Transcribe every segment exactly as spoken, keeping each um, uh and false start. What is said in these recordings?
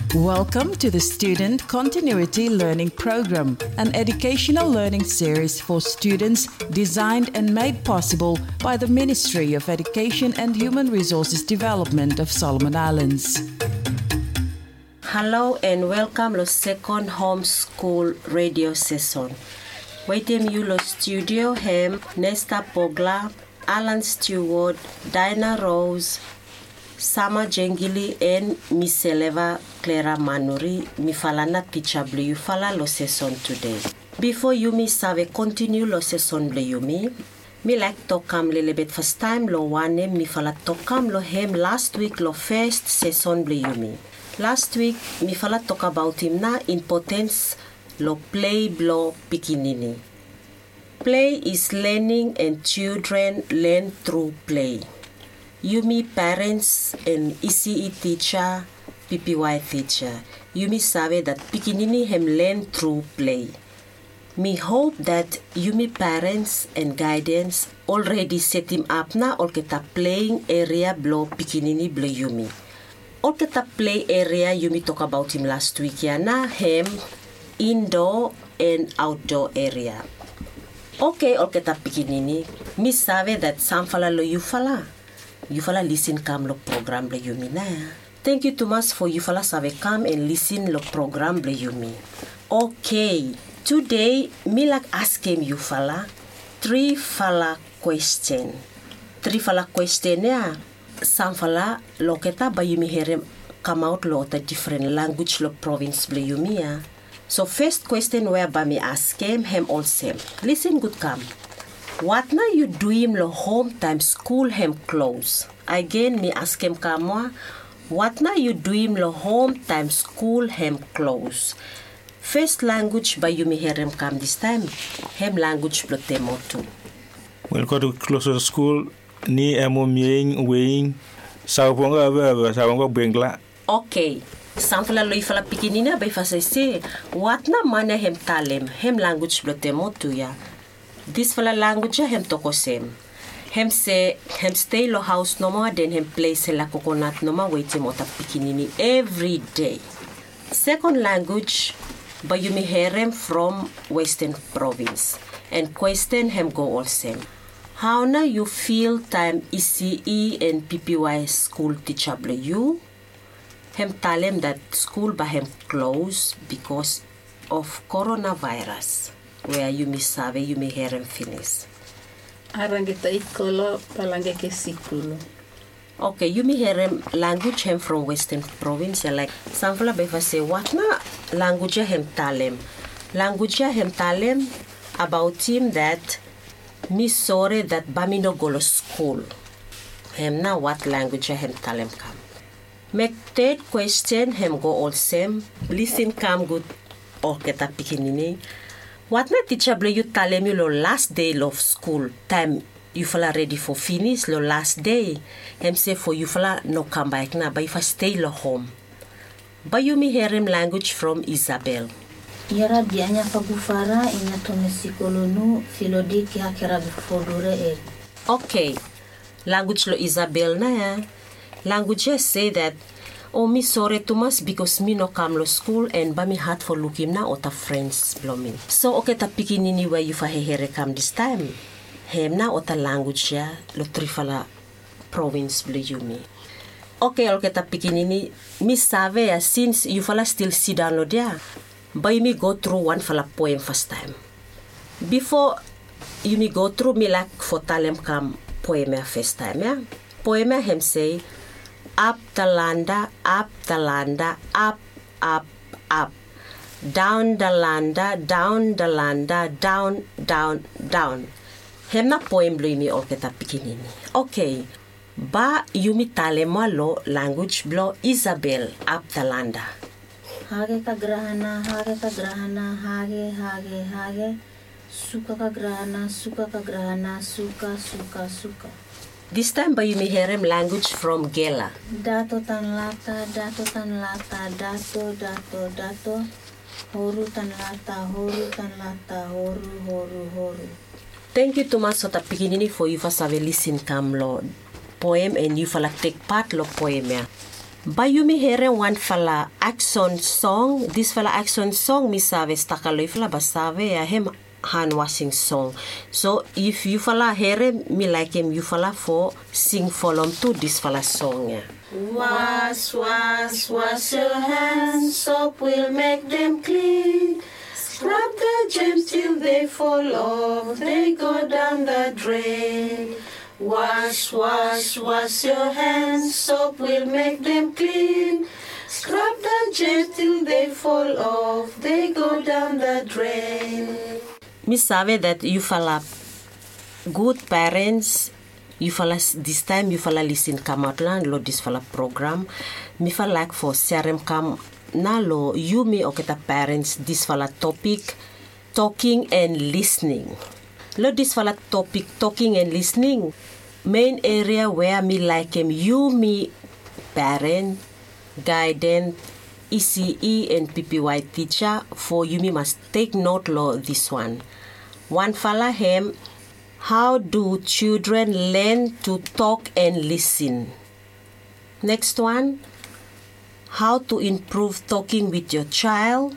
Welcome to the Student Continuity Learning Program, an educational learning series for students designed and made possible by the Ministry of Education and Human Resources Development of Solomon Islands. Hello and welcome to second homeschool radio session. Waiting you lo studio hem Nesta Pogla, Alan Stewart, Dinah Rose, Sama Jengili and Miseleva Clara Manuri, mi falana teacher bleu fala lo session today. Before you mi save continue lo session bleu mi, mi like tokam lele bet first time lo wane mi fala tokam lo hem last week lo first session bleu mi. Last week mi fala talk about him na importance lo play blo pikinini. Play is learning and children learn through play. You me parents and E C E teacher, P P Y teacher, you me sabe that pikinini hem learn through play. Me hope that you me parents and guidance already set him up na olketa playing area blo pikinini blo you me. Olketa play area you me talk about him last week ya na hem indoor and outdoor area. Okay, olketa pikinini, me sabe that some fala lo you fala. You fala listen kam lo program le yumi na. Thank you too much for you fala save come and listen lo program le yumi. Okay, today me like ask him you fala three fala question. Three fala question ya. Some fala lo keta ba yumi here come out lo the different language lo province le yumi ya. So first question where ba me ask him him also. Listen good come. What na you do him lo home time school him close? Again me ask him kamwa. What na you do him lo home time school him close? First language by you me hear him come this time. Him language lo temo too. When go to close to school ni emo mieng weighing saponga ba saponga bengla. Okay. Samfala lo ifala pikinina ba ifasa say what na mana him talem him language lo temo too ya. This fala language hem toko sem. Hem se hem stay lo house noma then hem place la coconut noma waiting mota pikinini every day. Second language but you may hear him from Western Province and question hem go all same. How na you feel time E C E and P P Y school teacher ble you? Hem tell him that school ba hem close because of coronavirus. Where you may save, you may hear him finish. Arangeta ikolo palangeke sikulo. Okay, you may hear him language him from Western Province. Like Sanfala Befa say, what na language him talem? Language him talem about him that me sorry that bami no go to school. Him na what language him talem come. Make third question him go all same. Listen come good or get a pikinini. What na teacher ble you tell me lo last day of school time you fala ready for finish lo last day. Him say for you fala no come back na but if I stay lo home. But you me hear him language from Isabel. Yara dianya pagufara inya tone sikolonu filodi ki hakera bifodure er. Okay. Language lo Isabel na ya. Language say that oh, me sorry too much because me no come to school and ba me hard for looking na ota friends blooming. So okay ta pikinini where you fa here come this time. Hem na ota language ya lo trifala province blo you me. Okay, okay ta pikinini me save ya since you fala still sit down lo there. By me go through one fala poem first time. Before you me go through me like for talem come poem ya first time ya. Poem ya hem say up the landa, up the landa, up, up, up. Down the landa, down the landa, down, down, down. Hem na poem blo mi orketa pikinini. Okay. Ba yumi talema lo language blo Isabel up the landa. Hage ka grahana, hage ka grahana, hage, hage, hage. Suka ka grahana, suka ka grahana, suka, suka, suka. This time by you may hear him language from Gela. Dato tan lata, dato tan lata, dato, dato, dato. Horu tan lata, horu tan lata, horu, horu, horu. Thank you too much for the beginning for you for save listen come lo poem and you for like take part lo poem ya. Bayumi here one fala action song. This fala action song mi save stakalo fala basave ya hem hand washing song. So if you fala here mi like him you fala for sing follow to this fala song. Yeah. Wash, wash, wash your hands, soap will make them clean. Scrub the germs till they fall off, they go down the drain. Wash, wash, wash your hands, soap will make them clean. Scrub the germs till they fall off, they go down the drain. Mi sabe that you fala good parents. You fala this time you fala listen come out lan lo this fala program. Mi fala like for serem kam na lo you me oketa parents this fala topic talking and listening. Lo this fala topic talking and listening. Main area where me like him you me parent, guidance, E C E and P P Y teacher for you me must take note lo this one. One fala him. How do children learn to talk and listen? Next one, how to improve talking with your child.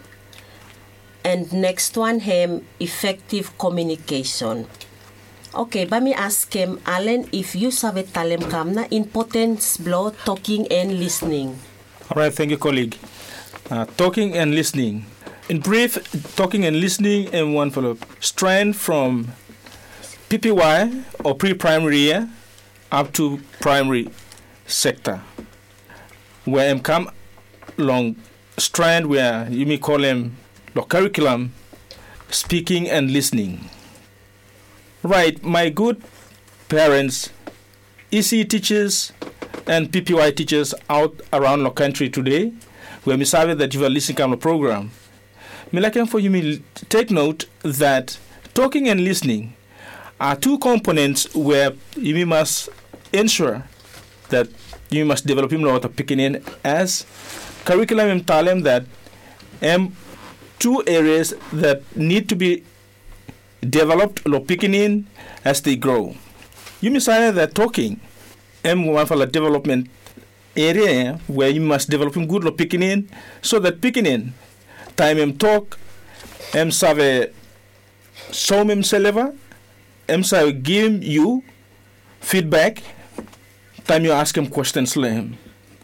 And next one, him effective communication. Okay, but me ask him, Alan, if you sabe talem kamna importance blow talking and listening. All right, thank you, colleague. Uh, talking and listening. In brief, talking and listening in one follow strand from P P Y or pre-primary year up to primary sector. Where I'm come along strand where you may call them the curriculum, speaking and listening. Right, my good parents, E C E teachers and P P Y teachers out around the country today, where me sabe that you are listening to the program. Me like for you me take note that talking and listening are two components where you must ensure that you must develop him lot of picking in as curriculum and talem that um two areas that need to be developed or picking in as they grow. You must say that talking um one for the development area where you must develop him good or picking in so that picking in time him talk um save show him seleva M S I give you feedback time you ask him questions to him.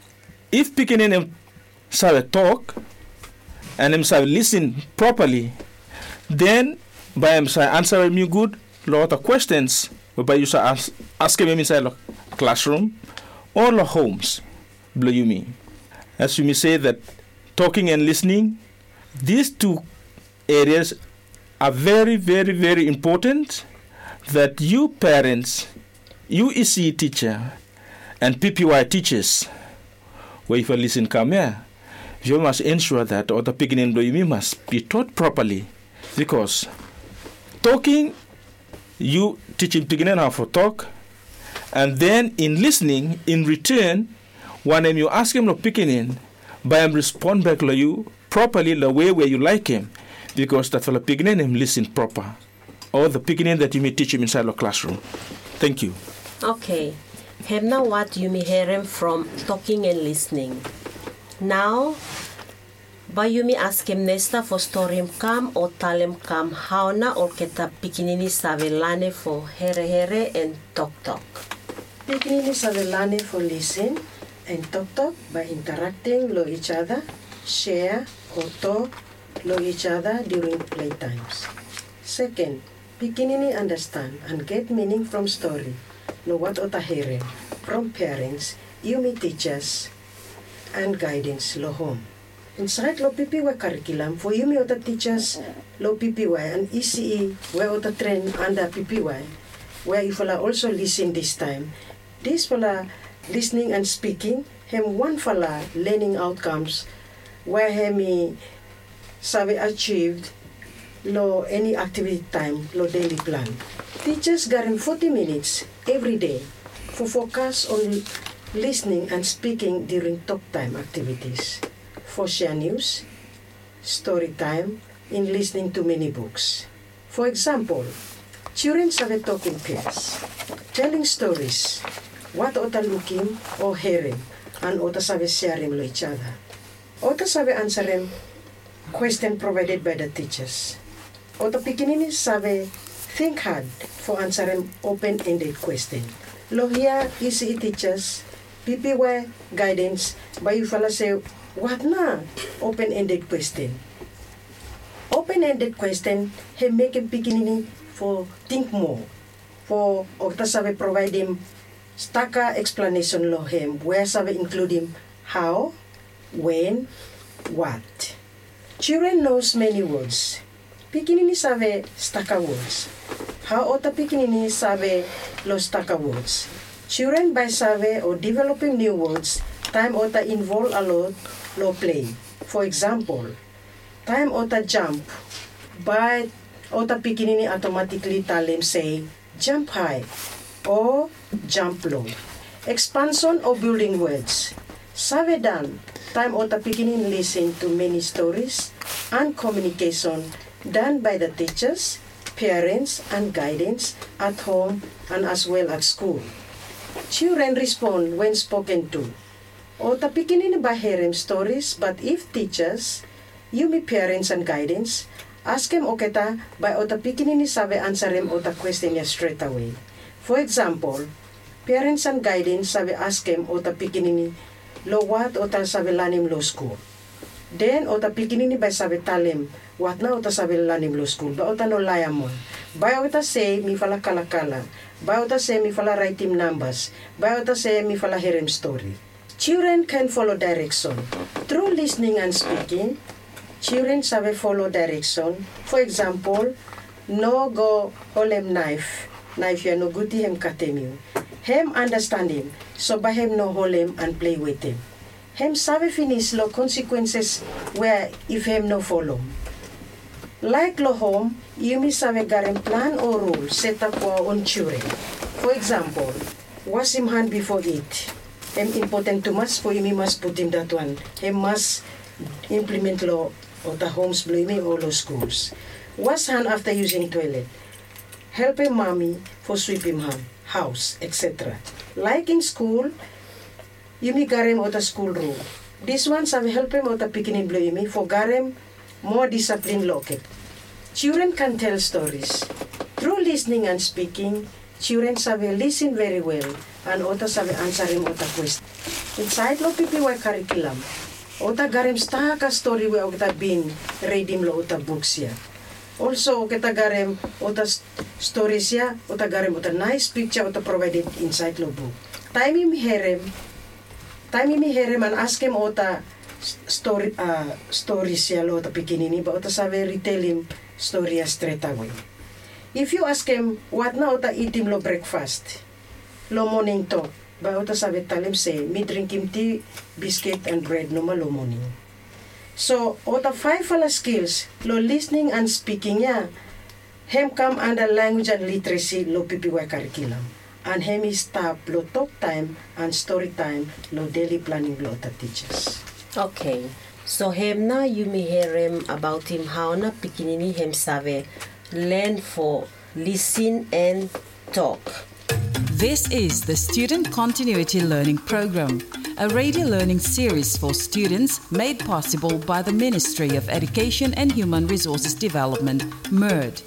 If picking in him say talk and him say listen properly, then by him say answer him good lot of questions whereby you say ask, ask him inside the classroom or the homes. Blow you me. As you may say that talking and listening, these two areas are very, very, very important. That you parents, you E C E teacher, and P P Y teachers, where if you listen come here, you must ensure that or the beginning you must be taught properly, because talking, you teaching beginning how to talk, and then in listening, in return, when you ask him to picking in, by him respond back to you properly the way where you like him, because that for the beginning him listen proper. Or the beginning that you may teach him inside the classroom. Thank you. Okay. Have now what you may hear him from talking and listening. Now, by you may ask him nesta for story him kam or tell him kam how na or keta pikinini savelane for here here and talk talk. Pikinini savelane for listen and talk talk by interacting with each other, share or talk with each other during playtimes. Second, pikinini understand and get meaning from story. Know what ota hearing from parents, you me teachers, and guidance lo home. Inside lo P P Y curriculum for you me ota teachers lo P P Y and E C E where ota train under P P Y, where you fala also listen this time. This fala listening and speaking, him one fala learning outcomes where hemi sabe achieved lo any activity time, lo daily plan. Teachers garin forty minutes every day for focus on listening and speaking during talk time activities. For share news, story time, in listening to many books. For example, children have talking pairs, telling stories, what ota looking or hearing, and ota sabe sharing lo each other. Ota sabe answering question provided by the teachers. Ota pikinini sabe think hard for answering open-ended question. Lo here easy teachers, P P Y guidance, by you fella say, what na open-ended question? Open-ended question, he make a pikinini for think more. For ota sabe provide him staka explanation lo him, where sabe include him how, when, what. Children knows many words. Pikinini sabe staka words. How ota pikinini sabe lo staka words. Children by sabe or developing new words, time ota involve a lot lo play. For example, time ota jump, by ota pikinini automatically tell him say jump high or jump low. Expansion of building words. Sabe dan, time ota pikinini listen to many stories and communication done by the teachers, parents, and guidance at home and as well at school. Children respond when spoken to. Ota pikinini ba hearing stories, but if teachers, you me parents and guidance, ask him oketa by ota pikinini sabe answer him ota question ya straight away. For example, parents and guidance sabe ask him ota pikinini lo what ota sabe lanim lo school. Then ota pikinini by sabe talim what na ota sabe lanim lo school. Ba ota no layamon. Ba ota say mi fala kalakala. Ba ota say mi fala write him numbers. Ba ota say mi fala hear him story. Children can follow direction. Through listening and speaking, children sabe follow direction. For example, no go hold him knife. Knife ya no guti him katem you. Him understand him, so by him no hold him and play with him. Him sabe finish lo consequences where if him no follow. Like lo home, you mi sabe garem plan or rule set up for own children. For example, wash him hand before eat. Him important to must for him must put him that one. Him must implement law of the homes blaming all those schools. Wash hand after using toilet. Help him mommy for sweep him hand, house, et cetera. Like in school, you mi garem o the school rule. This one sabe help him o the picking blaming for garem more discipline locket. Children can tell stories. Through listening and speaking, children sabe listen very well and ota sabe answer him ota question. Inside lo P P Y curriculum, ota garem staka story we ota bin reading lo ota books ya. Also kita garem ota stories ya, ota garem ota nice picture ota provided inside lo book. Time him herem, time him herem and ask him ota story uh, stories ya lo ota pikinini ba ota sabe retell him story ya straight away. If you ask him, what na ota eat him lo breakfast? Lo morning to. Ba ota sabi talim say, me drink him tea, biscuit and bread no ma lo morning. So, ota five fala skills, lo listening and speaking ya, hem come under language and literacy lo P P Y curriculum. And hem is tap lo talk time and story time lo daily planning lo ota teachers. Okay. So hem na you may hear him about him how na pikinini hem sabe learn for listen and talk. This is the Student Continuity Learning Program, a radio learning series for students made possible by the Ministry of Education and Human Resources Development, M E R D.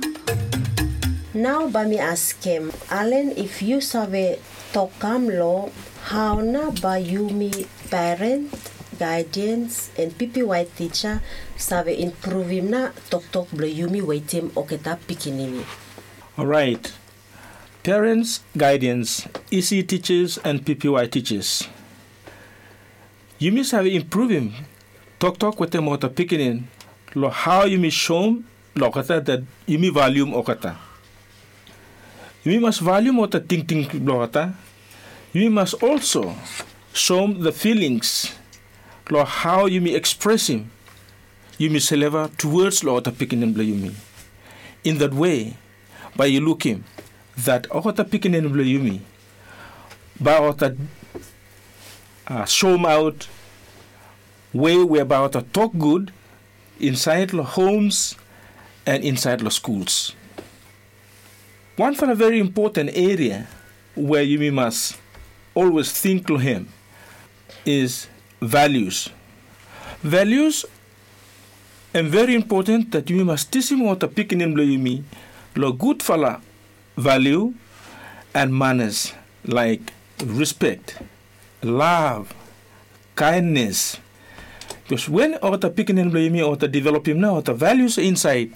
Now ba mi ask him, Allen, if you sabe talkam lo, how na ba you me parent, guidance and P P Y teacher sabe improve him na talk talk blo yumi wait him oketa pikinini. All right. Parents, guidance, E C teachers and P P Y teachers. Yumi sabe improve him talk talk with him ota pikinin lo how yumi show him lo okata that yumi volume okata. Yumi must volume ota ting ting lo okata. Yumi must also show him the feelings lo how you may express him, you may deliver towards lo ota pikin bla you me. In that way, by you look him, that ota pikin bla you me, by ota uh, show him out way whereby ota talk good inside lo homes and inside lo schools. One for a very important area where you must always think lo him. is values. Values and very important that you must teach him what a picking in me, lo good fala value and manners like respect, love, kindness. Because when or the picking in me or the develop him now, the values inside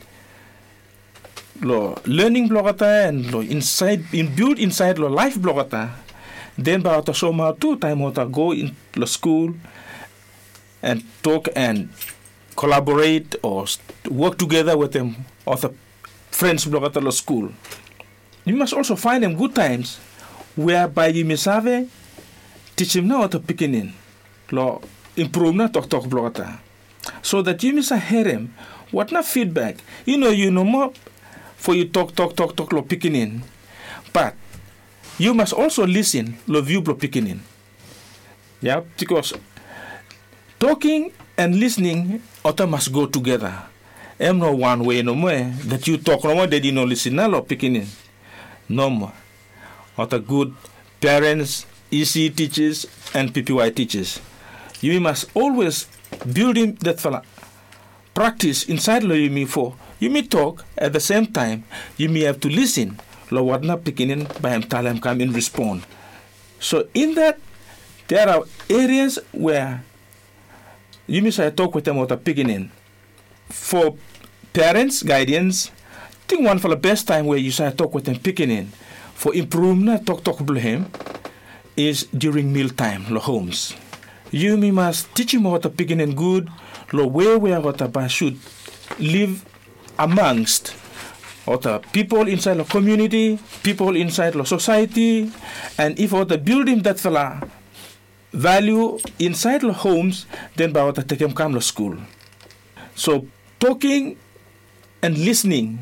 lo learning blogata and lo inside in build inside lo life blogata, then about the soma two time or go in the school and talk and collaborate or work together with them or the friends blogata lo school. You must also find them good times whereby you must have teach him now to picking in lo improve na talk talk blogata, so that you must hear him what na feedback. You know you know more for you talk talk talk talk lo picking in, but you must also listen lo view lo picking in. Yeah, because talking and listening ought must go together. Em no one way no more that you talk no more that you no listen na lo picking in. No more. Ought good parents, E C teachers and P P Y teachers. You must always build in that fella practice inside lo you me for. You may talk at the same time. You may have to listen. Lo what na picking in by him tell him come in respond. So in that there are areas where you may say talk with them about picking in. For parents guidance, think one for the best time where you say talk with them picking in for improvement talk talk with him is during meal time lo homes. You may must teach him about picking in good lo where where what should live amongst or the people inside the community, people inside the society, and if or the building that fella value inside the homes, then by what take him come to school. So talking and listening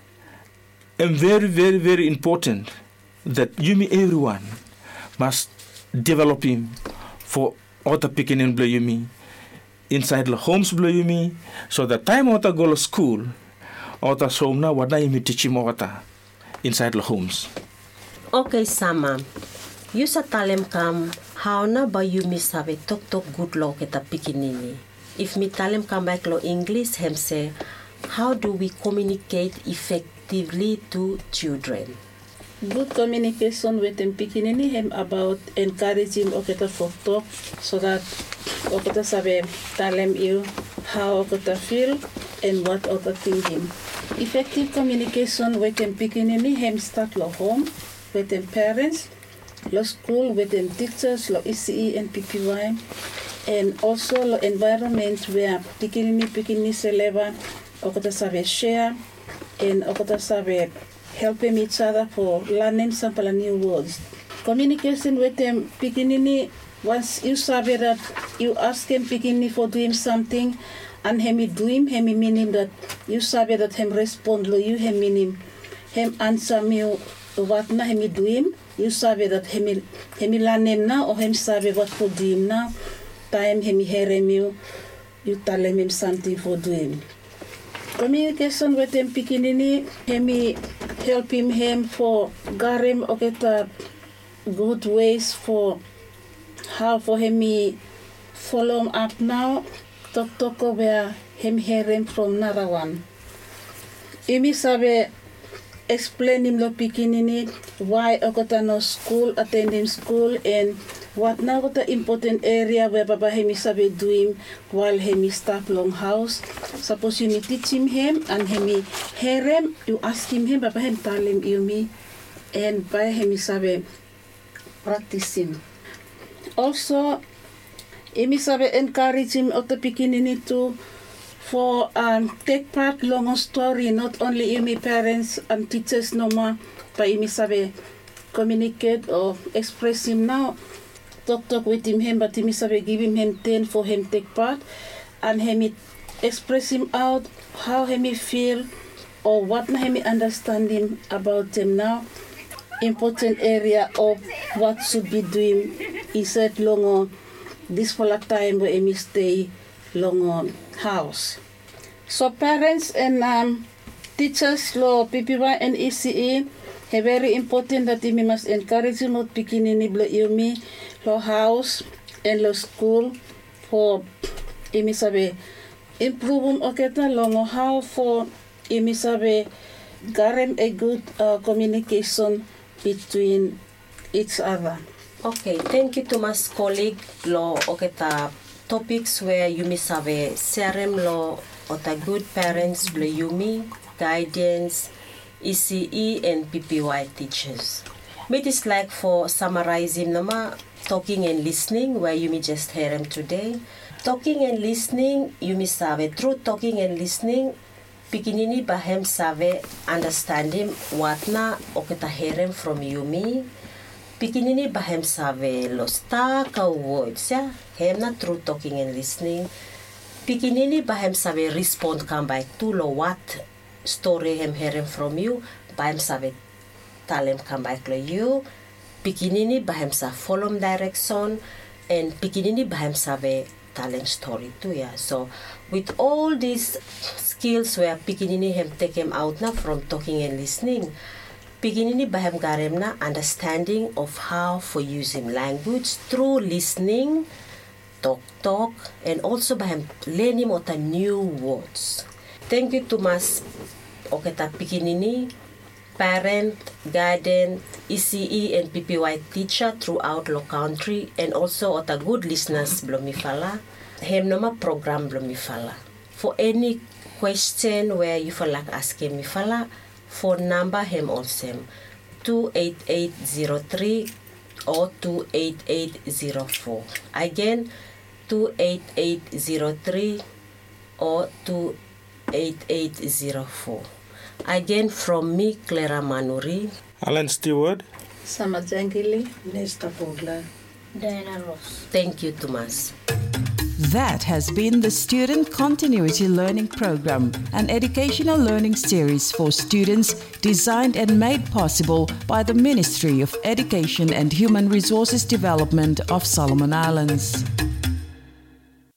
and very, very, very important that you me everyone must develop him for other picking and blow you me inside the homes blow you me, so the time other go to school Ota somna wada imi teach him ota inside the homes. Okay, Sama. You sa talem kam how na ba you mi sabe talk talk good law kita pikinini. If mi talem kam back lo English hem say how do we communicate effectively to children? Good communication with them pikinini him about encouraging oketa for talk so that oketa sabe talem you how oketa feel and what other thinking. Effective communication with them pikinini him start lo home with them parents, lo school with them teachers, lo E C E and P P Y, and also lo environment where pikinini pikinini seleva oketa sabe share and oketa sabe helping each other for learning some new words. Communication with them pikinini, once you sabe that you ask him pikinini for doing something and him do him, him meaning that you sabe that him respond lo you him meaning him answer me what na him do him, you sabe that him him learn him now or him sabe what for do him now, time him hear him you, you tell him something for do him. Communication with him pikinini, him help him him for garim oketa good ways for how for him follow him up now. Talk talk where him hearing from Narawan. Imi sabe explain him lo pikinini why okota no school, attending school and what now the important area where baba him sabe doing while him stop long house. Suppose you teach him him and him hear him, you ask him him baba him tell him you me and by him sabe practice him. Also Imi sabe encourage him of the pikinini to for um, take part long a story, not only imi parents and teachers no more, but imi sabe communicate or express him now, talk talk with him, him but imi sabe give him him ten for him take part, and him express him out how him feel or what na him understand him about him now. Important area of what should be doing. He said long this for a time where Amy stay long on house. So parents and um, teachers, lo P P Y and E C E, are very important that we must encourage them to pikinini blo yumi lo house en lo school for imi sabe improve oketa longo how for imi sabe garem a good uh, communication between each other. Okay, thank you to my colleague lo oketa topics where yumi sabe serem lo ota good parents lo yumi guidance E C E and P P Y teachers. It is like for summarizing nama talking and listening where you may just hear them today. Talking and listening, you may sabe through talking and listening, pikinini bahem sabe understanding what na oketa hearing from Yumi. Pikinini bahem sabe los taka words ya. Hem na through talking and listening. Pikinini bahem sabe respond come back to lo what story hem hearing from you. Bahem sabe talem come back to you. Pikinini bahem sa follow direction and pikinini bahem sabe talent story too, yeah. So with all these skills where pikinini hem take him out now from talking and listening, pikinini bahem garem na understanding of how for using language through listening, talk talk, and also bahem learning of the new words. Thank you to mas oketa pikinini, parent, guardian, E C E and P P Y teacher throughout the country, and also at a good listeners blomifala. Hem nama program blomifala. For any question where you feel like asking me fala, phone number hem also two eight eight zero three or two eight eight zero four. Again, two eight eight zero three or two eight eight zero four. Again, from me, Clara Manuri, Alan Stewart, Samajangili, Nesta Pogla, Diana Ross. Thank you, Thomas. That has been the Student Continuity Learning Program, an educational learning series for students designed and made possible by the Ministry of Education and Human Resources Development of Solomon Islands.